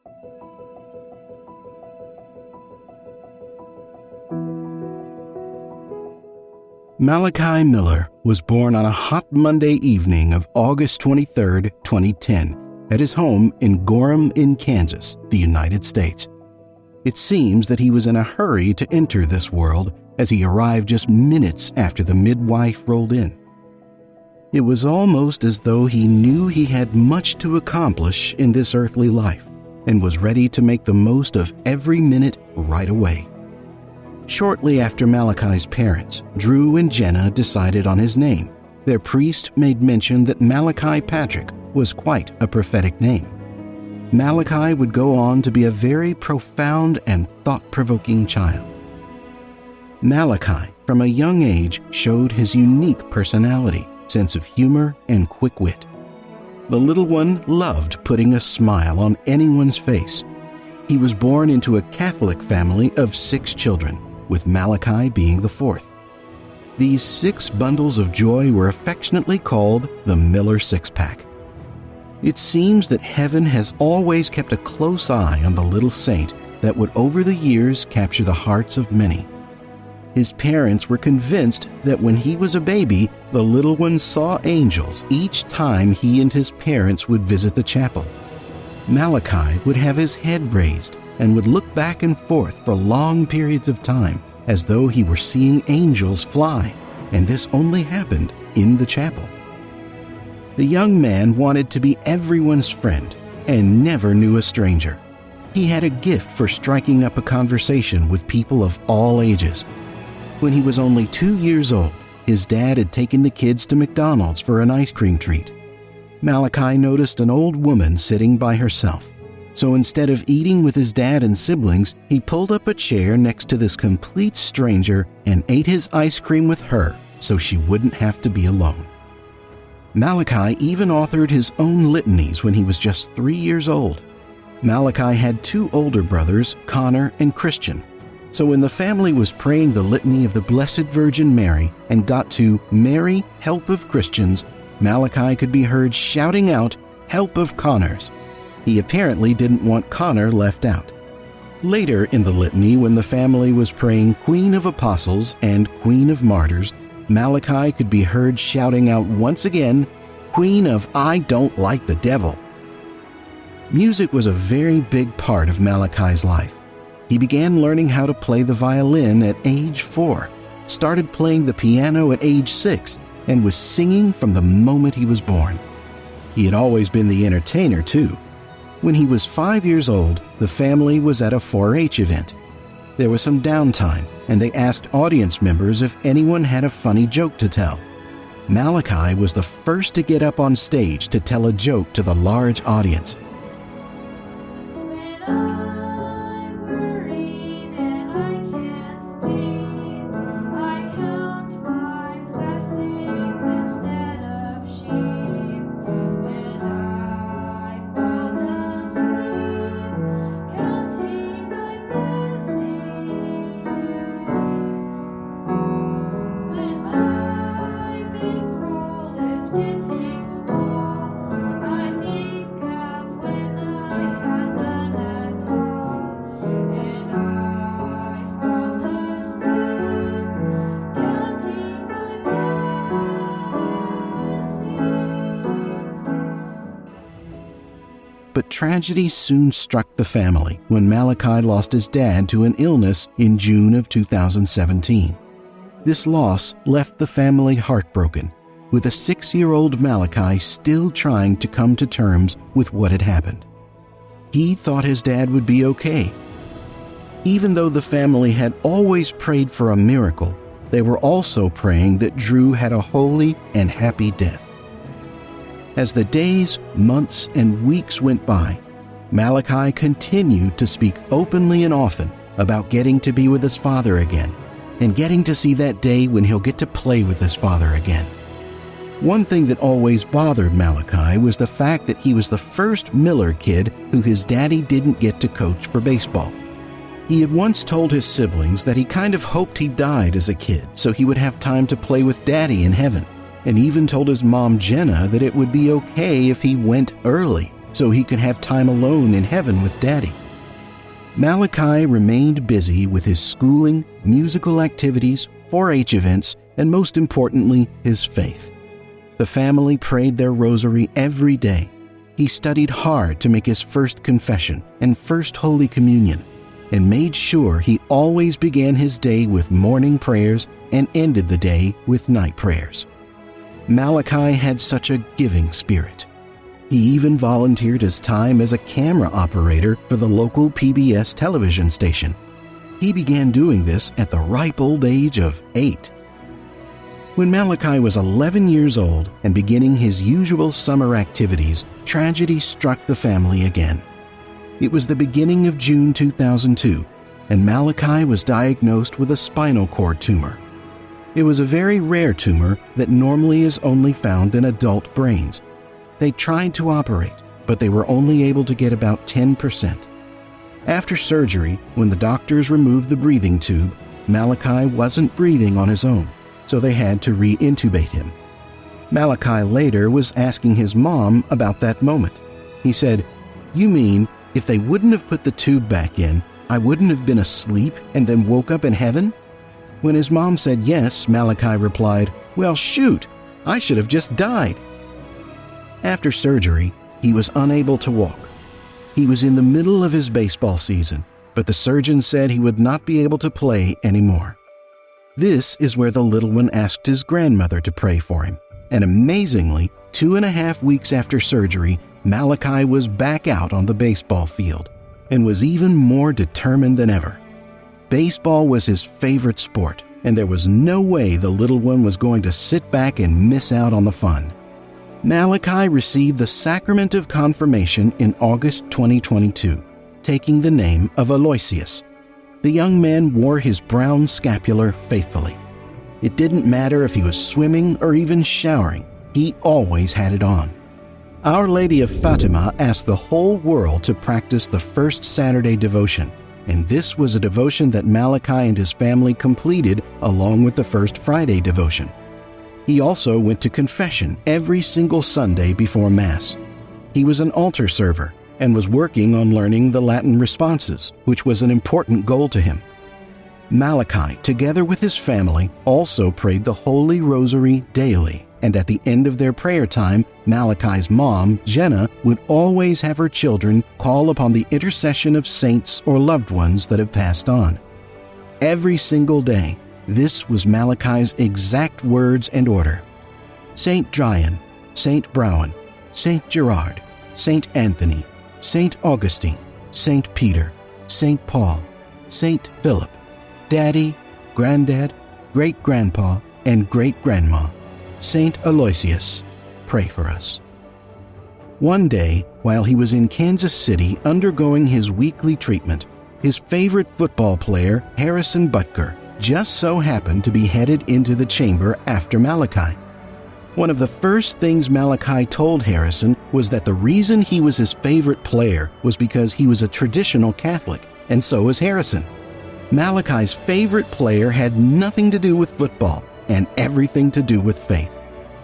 Malachi Miller was born on a hot Monday evening of August 23, 2010, at his home in Gorham in Kansas, the United States. It seems that he was in a hurry to enter this world as he arrived just minutes after the midwife rolled in. It was almost as though he knew he had much to accomplish in this earthly life and was ready to make the most of every minute right away. Shortly after Malachi's parents, Drew and Jenna, decided on his name, their priest made mention that Malachi Patrick was quite a prophetic name. Malachi would go on to be a very profound and thought-provoking child. Malachi, from a young age, showed his unique personality, sense of humor, and quick wit. The little one loved putting a smile on anyone's face. He was born into a Catholic family of 6 children, with Malachi being the 4th. These 6 bundles of joy were affectionately called the Miller Six-Pack. It seems that heaven has always kept a close eye on the little saint that would over the years capture the hearts of many. His parents were convinced that when he was a baby, the little one saw angels each time he and his parents would visit the chapel. Malachi would have his head raised and would look back and forth for long periods of time as though he were seeing angels fly, and this only happened in the chapel. The young man wanted to be everyone's friend and never knew a stranger. He had a gift for striking up a conversation with people of all ages. When he was only 2 years old, his dad had taken the kids to McDonald's for an ice cream treat. Malachi noticed an old woman sitting by herself. So instead of eating with his dad and siblings, he pulled up a chair next to this complete stranger and ate his ice cream with her so she wouldn't have to be alone. Malachi even authored his own litanies when he was just 3 years old. Malachi had 2 older brothers, Connor and Christian. So when the family was praying the litany of the Blessed Virgin Mary and got to Mary, Help of Christians, Malachi could be heard shouting out, Help of Connors. He apparently didn't want Connor left out. Later in the litany, when the family was praying Queen of Apostles and Queen of Martyrs, Malachi could be heard shouting out once again, Queen of I Don't Like the Devil. Music was a very big part of Malachi's life. He began learning how to play the violin at age 4, started playing the piano at age 6, and was singing from the moment he was born. He had always been the entertainer, too. When he was 5 years old, the family was at a 4-H event. There was some downtime, and they asked audience members if anyone had a funny joke to tell. Malachi was the first to get up on stage to tell a joke to the large audience. But tragedy soon struck the family when Malachi lost his dad to an illness in June of 2017. This loss left the family heartbroken, with a 6-year-old Malachi still trying to come to terms with what had happened. He thought his dad would be okay. Even though the family had always prayed for a miracle, they were also praying that Drew had a holy and happy death. As the days, months, and weeks went by, Malachi continued to speak openly and often about getting to be with his father again and getting to see that day when he'll get to play with his father again. One thing that always bothered Malachi was the fact that he was the first Miller kid who his daddy didn't get to coach for baseball. He had once told his siblings that he kind of hoped he died as a kid so he would have time to play with Daddy in heaven, and even told his mom Jenna that it would be okay if he went early so he could have time alone in heaven with Daddy. Malachi remained busy with his schooling, musical activities, 4-H events, and most importantly, his faith. The family prayed their rosary every day. He studied hard to make his first confession and first Holy Communion, and made sure he always began his day with morning prayers and ended the day with night prayers. Malachi had such a giving spirit. He even volunteered his time as a camera operator for the local PBS television station. He began doing this at the ripe old age of 8. When Malachi was 11 years old and beginning his usual summer activities, tragedy struck the family again. It was the beginning of June 2002, and Malachi was diagnosed with a spinal cord tumor. It was a very rare tumor that normally is only found in adult brains. They tried to operate, but they were only able to get about 10%. After surgery, when the doctors removed the breathing tube, Malachi wasn't breathing on his own, so they had to re-intubate him. Malachi later was asking his mom about that moment. He said, "You mean if they wouldn't have put the tube back in, I wouldn't have been asleep and then woke up in heaven?" When his mom said yes, Malachi replied, "Well, shoot, I should have just died." After surgery, he was unable to walk. He was in the middle of his baseball season, but the surgeon said he would not be able to play anymore. This is where the little one asked his grandmother to pray for him, and amazingly, 2.5 weeks after surgery, Malachi was back out on the baseball field and was even more determined than ever. Baseball was his favorite sport, and there was no way the little one was going to sit back and miss out on the fun. Malachi received the sacrament of confirmation in August 2022, taking the name of Aloysius. The young man wore his brown scapular faithfully. It didn't matter if he was swimming or even showering, he always had it on. Our Lady of Fatima asked the whole world to practice the first Saturday devotion, and this was a devotion that Malachi and his family completed along with the first Friday devotion. He also went to confession every single Sunday before Mass. He was an altar server and was working on learning the Latin responses, which was an important goal to him. Malachi, together with his family, also prayed the Holy Rosary daily, and at the end of their prayer time, Malachi's mom, Jenna, would always have her children call upon the intercession of saints or loved ones that have passed on. Every single day, this was Malachi's exact words and order. Saint Drian, Saint Browan, Saint Gerard, Saint Anthony, Saint Augustine, Saint Peter, Saint Paul, Saint Philip, Daddy, Granddad, Great-Grandpa, and Great-Grandma, Saint Aloysius, pray for us. One day, while he was in Kansas City undergoing his weekly treatment, his favorite football player, Harrison Butker, just so happened to be headed into the chamber after Malachi. One of the first things Malachi told Harrison was that the reason he was his favorite player was because he was a traditional Catholic, and so was Harrison. Malachi's favorite player had nothing to do with football and everything to do with faith.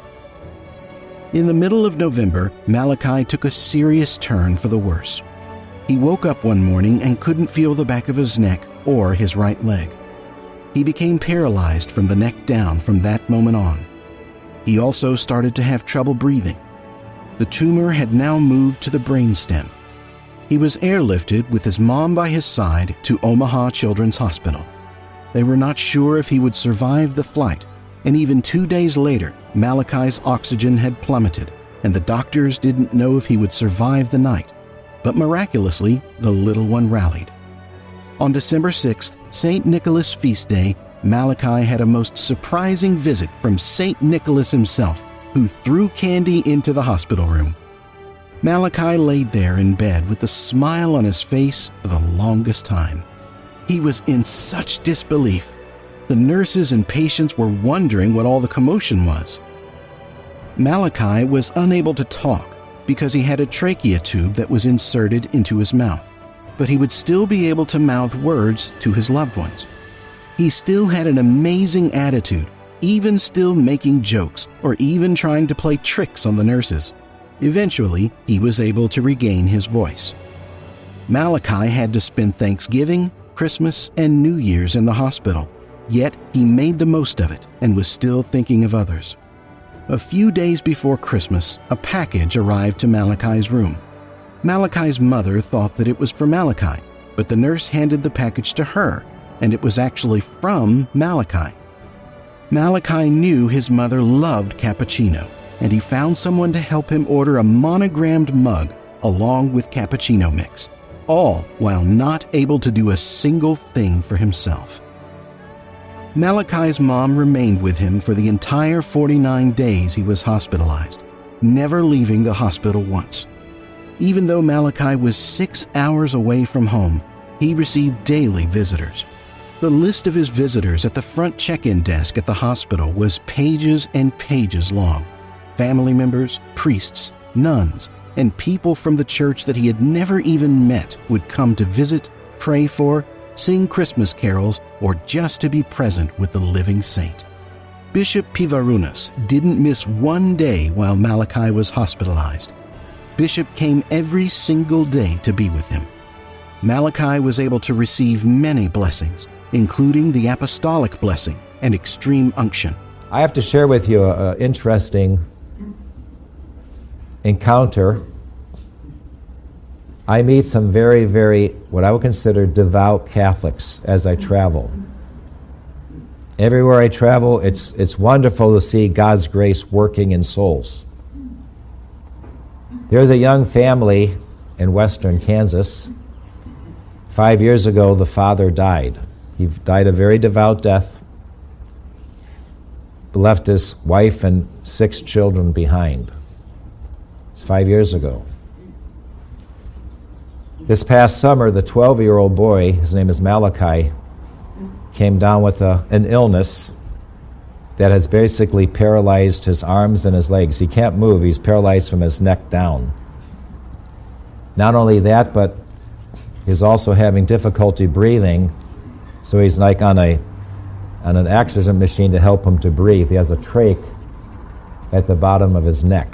In the middle of November, Malachi took a serious turn for the worse. He woke up one morning and couldn't feel the back of his neck or his right leg. He became paralyzed from the neck down from that moment on. He also started to have trouble breathing. The tumor had now moved to the brainstem. He was airlifted with his mom by his side to Omaha Children's Hospital. They were not sure if he would survive the flight, and even 2 days later, Malachi's oxygen had plummeted, and the doctors didn't know if he would survive the night. But miraculously, the little one rallied. On December 6th, St. Nicholas' feast day, Malachi had a most surprising visit from St. Nicholas himself, who threw candy into the hospital room. Malachi laid there in bed with a smile on his face for the longest time. He was in such disbelief. The nurses and patients were wondering what all the commotion was. Malachi was unable to talk because he had a trachea tube that was inserted into his mouth, but he would still be able to mouth words to his loved ones. He still had an amazing attitude, even still making jokes or even trying to play tricks on the nurses. Eventually, he was able to regain his voice. Malachi had to spend Thanksgiving, Christmas, and New Year's in the hospital, yet he made the most of it and was still thinking of others. A few days before Christmas, a package arrived to Malachi's room. Malachi's mother thought that it was for Malachi, but the nurse handed the package to her, and it was actually from Malachi. Malachi knew his mother loved cappuccino, and he found someone to help him order a monogrammed mug along with cappuccino mix, all while not able to do a single thing for himself. Malachi's mom remained with him for the entire 49 days he was hospitalized, never leaving the hospital once. Even though Malachi was 6 hours away from home, he received daily visitors. The list of his visitors at the front check-in desk at the hospital was pages and pages long. Family members, priests, nuns, and people from the church that he had never even met would come to visit, pray for, sing Christmas carols, or just to be present with the living saint. Bishop Pivarunas didn't miss one day while Malachi was hospitalized. Bishop came every single day to be with him. Malachi was able to receive many blessings, including the apostolic blessing and extreme unction. I have to share with you an interesting encounter. I meet some very, very, what I would consider devout Catholics as I travel. Everywhere I travel, it's wonderful to see God's grace working in souls. There's a young family in western Kansas. 5 years ago, the father died. He died a very devout death, left his wife and 6 children behind. It's 5 years ago. This past summer, the 12-year-old boy, his name is Malachi, came down with an illness that has basically paralyzed his arms and his legs. He can't move. He's paralyzed from his neck down. Not only that, but he's also having difficulty breathing, so he's like on an oxygen machine to help him to breathe. He has a trach at the bottom of his neck.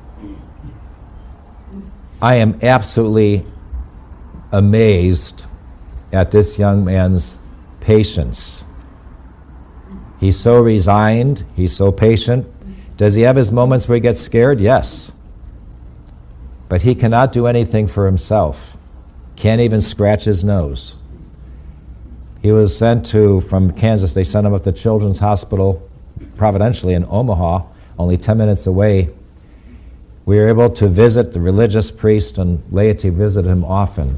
I am absolutely amazed at this young man's patience. He's so resigned, he's so patient. Does he have his moments where he gets scared? Yes. But he cannot do anything for himself. Can't even scratch his nose. He was sent from Kansas, they sent him up to Children's Hospital, providentially in Omaha, only 10 minutes away. We were able to visit the religious priest, and laity visited him often.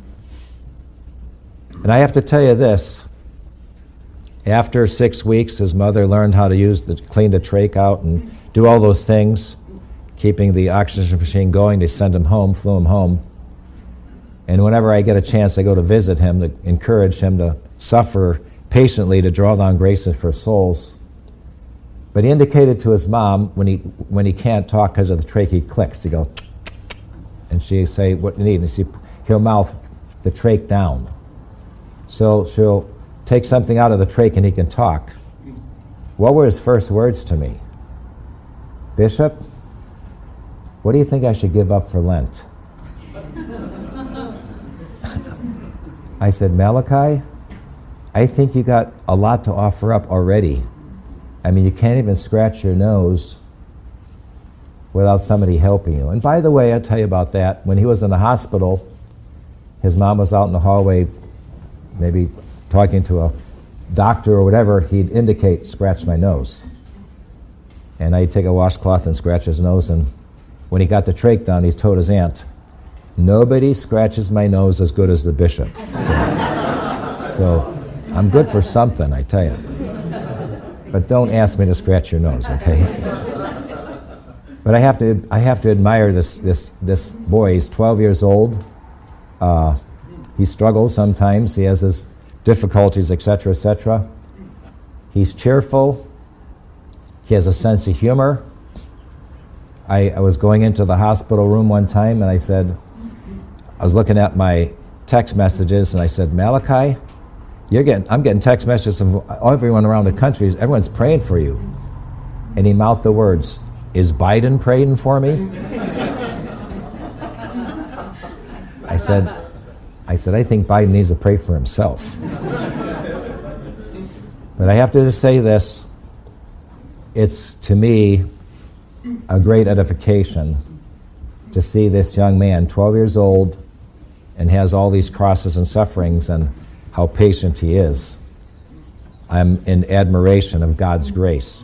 And I have to tell you this, after 6 weeks, his mother learned how to clean the trach out and do all those things, keeping the oxygen machine going. They sent him home, flew him home. And whenever I get a chance, I go to visit him to encourage him to suffer patiently to draw down graces for souls. But he indicated to his mom, when he can't talk because of the trach, he clicks. He goes, and she say, "What do you need?" And he'll mouth the trach down. So she'll take something out of the trach and he can talk. What were his first words to me? "Bishop, what do you think I should give up for Lent?" I said, "Malachi, I think you got a lot to offer up already. I mean, you can't even scratch your nose without somebody helping you." And by the way, I'll tell you about that. When he was in the hospital, his mom was out in the hallway, maybe talking to a doctor or whatever. He'd indicate, "Scratch my nose." And I'd take a washcloth and scratch his nose. And when he got the trach down, he told his aunt, "Nobody scratches my nose as good as the bishop." So I'm good for something, I tell you. But don't ask me to scratch your nose, okay? But I have to admire this boy. He's 12 years old. He struggles sometimes. He has his difficulties, etc., etc. He's cheerful. He has a sense of humor. I was going into the hospital room one time, and I was looking at my text messages, and I said, "Malachi, I'm getting text messages from everyone around the country. Everyone's praying for you." And he mouthed the words, "Is Biden praying for me?" I said, I think Biden needs to pray for himself. But I have to just say this. It's, to me, a great edification to see this young man, 12 years old, and has all these crosses and sufferings, and how patient he is. I'm in admiration of God's grace.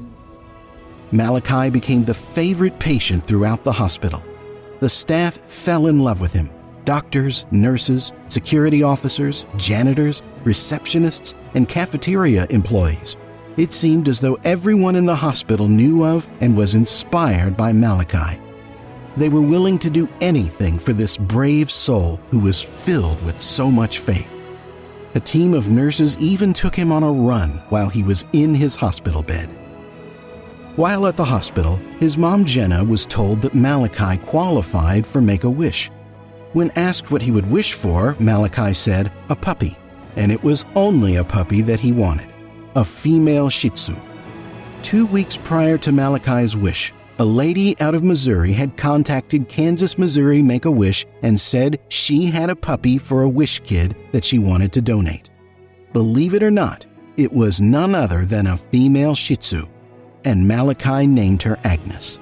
Malachi became the favorite patient throughout the hospital. The staff fell in love with him. Doctors, nurses, security officers, janitors, receptionists, and cafeteria employees. It seemed as though everyone in the hospital knew of and was inspired by Malachi. They were willing to do anything for this brave soul who was filled with so much faith. A team of nurses even took him on a run while he was in his hospital bed. While at the hospital, his mom Jenna was told that Malachi qualified for Make-A-Wish. When asked what he would wish for, Malachi said, a puppy, and it was only a puppy that he wanted, a female Shih Tzu. 2 weeks prior to Malachi's wish, a lady out of Missouri had contacted Kansas, Missouri Make-A-Wish and said she had a puppy for a wish kid that she wanted to donate. Believe it or not, it was none other than a female Shih Tzu, and Malachi named her Agnes.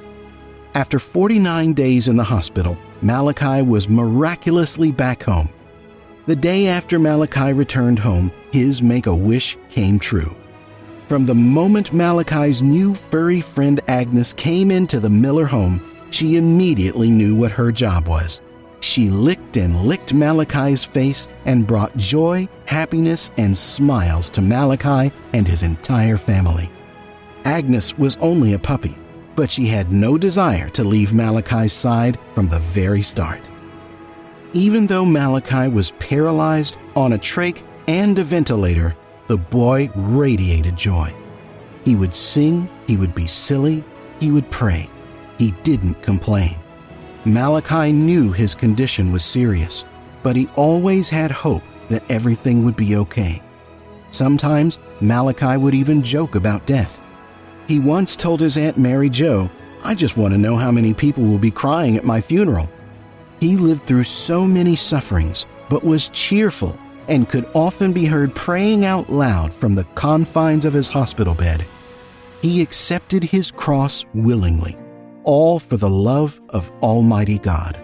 After 49 days in the hospital, Malachi was miraculously back home. The day after Malachi returned home, his Make-A-Wish came true. From the moment Malachi's new furry friend Agnes came into the Miller home, she immediately knew what her job was. She licked and licked Malachi's face and brought joy, happiness, and smiles to Malachi and his entire family. Agnes was only a puppy, but she had no desire to leave Malachi's side from the very start. Even though Malachi was paralyzed, on a trach, and a ventilator, the boy radiated joy. He would sing, he would be silly, he would pray. He didn't complain. Malachi knew his condition was serious, but he always had hope that everything would be okay. Sometimes Malachi would even joke about death. He once told his Aunt Mary Jo, "I just want to know how many people will be crying at my funeral." He lived through so many sufferings, but was cheerful and could often be heard praying out loud from the confines of his hospital bed. He accepted his cross willingly, all for the love of Almighty God.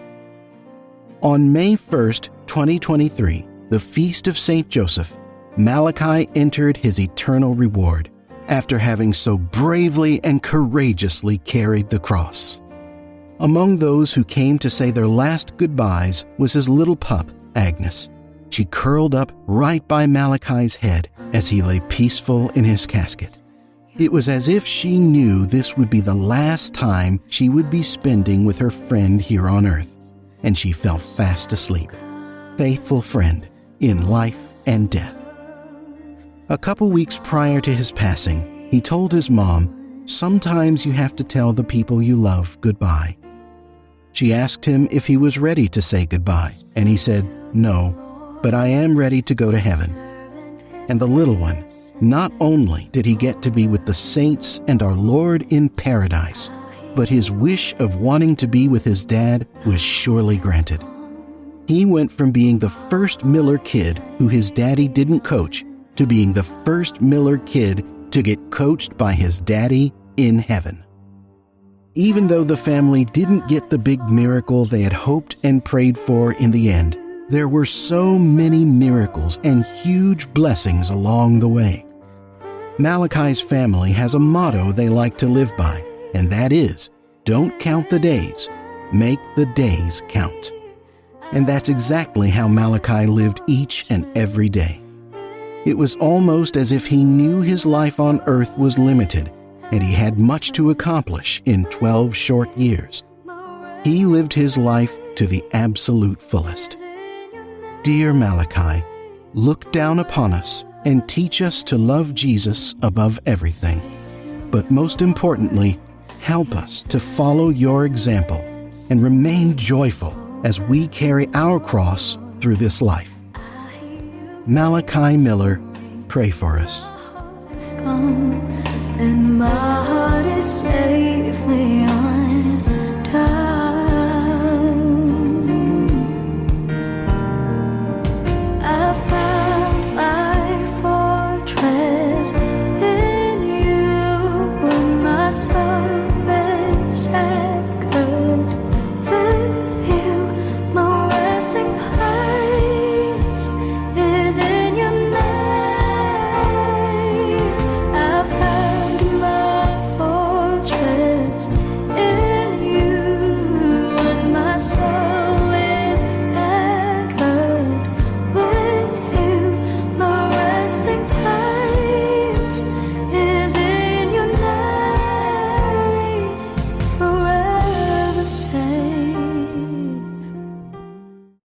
On May 1st, 2023, the Feast of St. Joseph, Malachi entered his eternal reward after having so bravely and courageously carried the cross. Among those who came to say their last goodbyes was his little pup, Agnes. She curled up right by Malachi's head as he lay peaceful in his casket. It was as if she knew this would be the last time she would be spending with her friend here on earth, and she fell fast asleep. Faithful friend in life and death. A couple weeks prior to his passing, he told his mom, "Sometimes you have to tell the people you love goodbye." She asked him if he was ready to say goodbye, and he said, "No, but I am ready to go to heaven." And the little one, not only did he get to be with the saints and our Lord in paradise, but his wish of wanting to be with his dad was surely granted. He went from being the first Miller kid who his daddy didn't coach to being the first Miller kid to get coached by his daddy in heaven. Even though the family didn't get the big miracle they had hoped and prayed for in the end, there were so many miracles and huge blessings along the way. Malachi's family has a motto they like to live by, and that is, "Don't count the days, make the days count." And that's exactly how Malachi lived each and every day. It was almost as if he knew his life on earth was limited, and he had much to accomplish in 12 short years. He lived his life to the absolute fullest. Dear Malachi, look down upon us and teach us to love Jesus above everything. But most importantly, help us to follow your example and remain joyful as we carry our cross through this life. Malachi Miller, pray for us. And my heart is safely on